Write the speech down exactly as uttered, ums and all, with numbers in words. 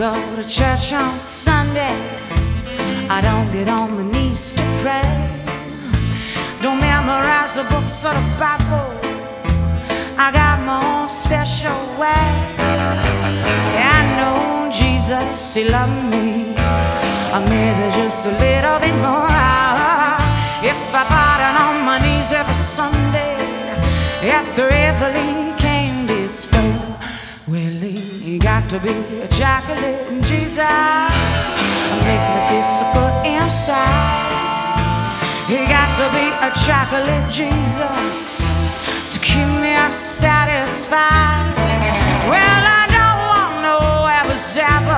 go to church on Sunday. I don't get on my knees to pray. Don't memorize the books of the Bible. I got my own special way. Yeah, I know Jesus, He loved me, or maybe just a little bit more. If I got on my knees every Sunday at the Rivoli candy store, well, he got to be a chocolate Jesus, make me feel so good inside. He got to be a chocolate Jesus to keep me satisfied. Well, I don't want no apple